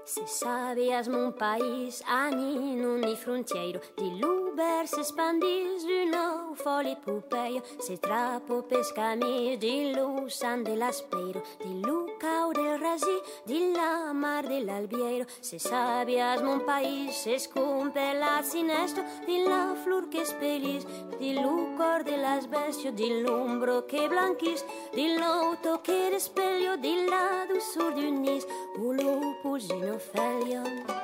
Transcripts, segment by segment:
Se sabias mon país, ani non ni frontiero, di l'uber se spandis, du nou foli pupeio, se trapo pescamis, di lu san dell'aspeiro, di lu cau del rasi, di la mar dell'albiero. Se sabias mon país, se scumpe la sinesto, di la flor che spelis, di lu cor dell'as bestio, di l'umbro che blanquis, di l'auto che despeglio, di la dulzur d'un nis, o lupus in Ophelia.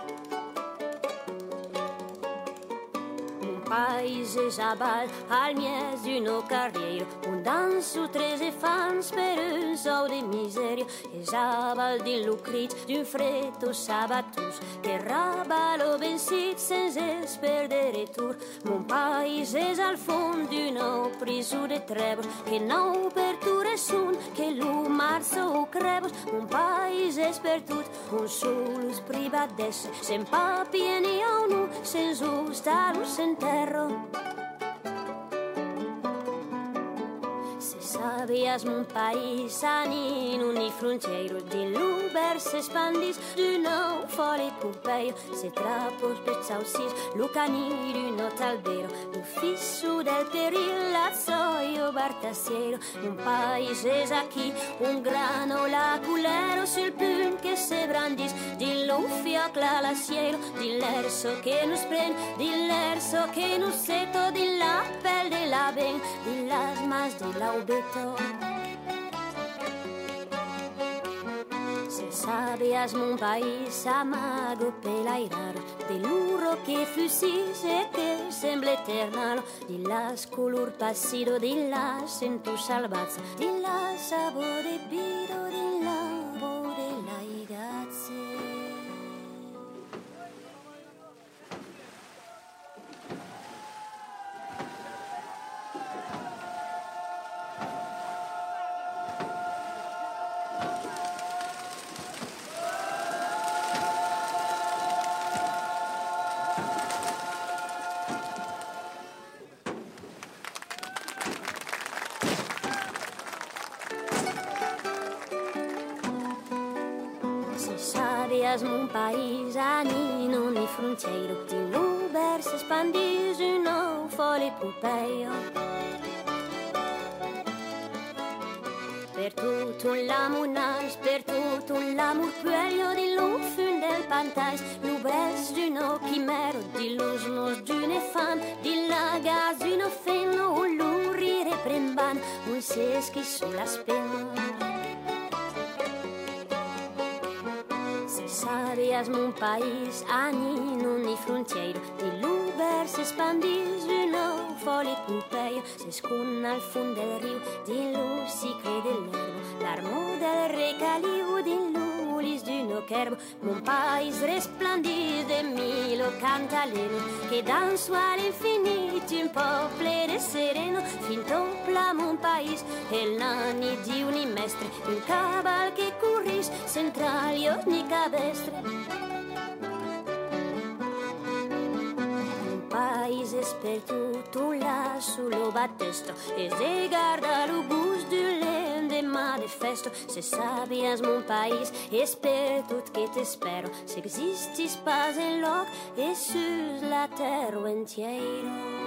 Mon paese zabal al mies d'uno carriero, un danso treze fans per un sau de miserio, e zabal din lucrit d'un freddo sabatus, che rabalo bensit senza perdere tour. Mon paese al fond d'uno prisu de trebos, che non per ture sun, che lu marzo o crebos. Mon paese per tut, un solus privat d'esse, sen papi ni a unu, sen sustalus en terro. Se sabias mon país, ani non ni frontiero, di l'uber se spandis, du nou foli pupeio, se trapos pezzausis, lu cani d'un albero, lu fisso del peril, lazzoio bartassiero. Un paese aquí, un grano laculero sul plum che se brandis, di lo fiacla la cielo, di l'erso che nos pren, di l'erso che nos seto, di la pel de la ben, di las mas de la ubeto. Se sabias mon país, amago pelairar, de l'uro che fusis e che sembla eternalo, di las color passido, di la sento salvezza, di la sabore bido, di la bore la grazie. Sabias mon país, ani non ni frontiero, di l'uber se spandis, un nou foli pupeio. Per tutto l'amor nas, per tutto l'amor puelio, di l'ufun del pantais, l'ubres d'un chimero, di l'usmos d'une femme, di la gaz d'un fenno, un l'urire premban, un seschi sulla spenna. Sabias mon país, ani non ni frontiero, di l'uber se spandis, du nou foli pupeio, se scunna al fond del rio, di lu si crede l'erbo, l'armo del recaliu, di l'ulis d'uno cherbo. Mon país resplandis de milo cantaleno, che danzo all'infinito, un popolo de sereno, fin topla mon país, el nani di unimestre, un cabal che curris, centrali ogni cabestre. Un paese per tutto là sullo battesto, e se guarda lo gusto de manifesto. Se sabias mon país, es per tout che te spero, se existis pas en loc, e sus la terra entiero.